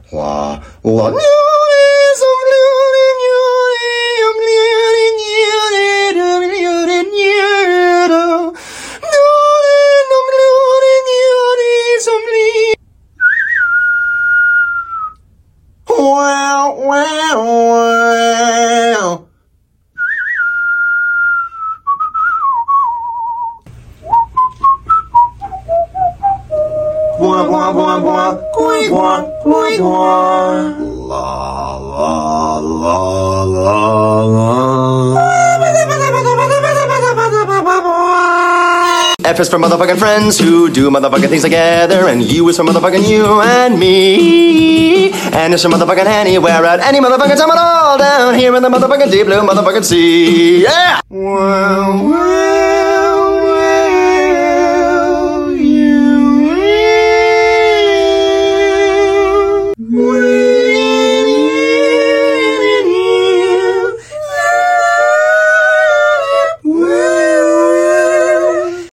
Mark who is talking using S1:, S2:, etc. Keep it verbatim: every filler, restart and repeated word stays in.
S1: Wah, wah. Wow, wow, wow. Wah, wah, wah, wah, wah, wah, wah, wah. La, la, la, la, la. F is for motherfucking friends who do motherfucking things together, and U is for motherfucking you and me, and it's for motherfucking anywhere at any motherfucking time at all down here in the motherfucking deep blue motherfucking sea. Yeah! Wow, wow.